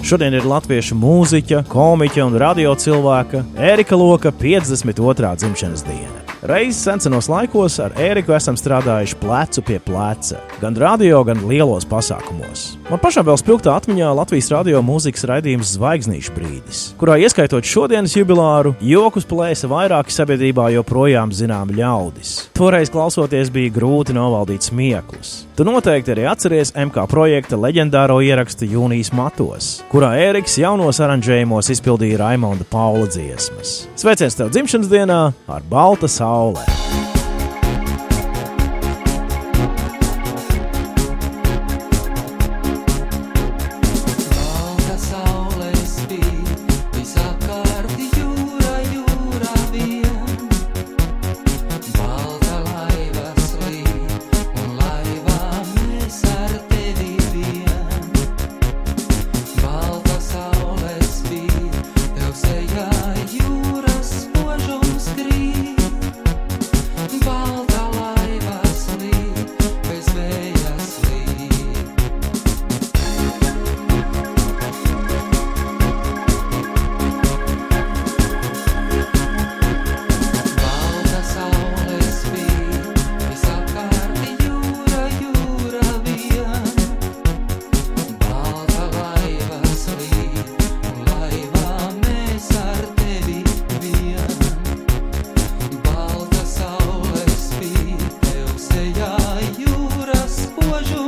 Šodien ir latviešu mūziķa, komiķa un radio cilvēka Ērika Loka 52. dzimšanas diena. Reiz sensenos laikos ar Ēriku esam strādājuši plecu pie pleca, gan radio, gan lielos pasākumos. Man pašam vēl spilgtā atmiņā Latvijas radio mūzikas raidījums Zvaigznīšu brīdis, kurā ieskaitot šodienas jubilāru, jokus plēsa vairāki sabiedrībā joprojām zināmi ļaudis. Toreiz klausoties bija grūti novaldīt smieklus. Tu noteikti arī atceries MK projekta leģendāro ierakstu Jūnijas matos, kurā Ēriks jaunos aranžējumos izpildīja Raimonda Paula dziesmas. Sveiciens tev dzimšanas dienā ar balta saulē!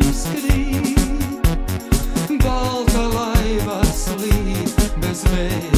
Balta laiva slīd bez vēja.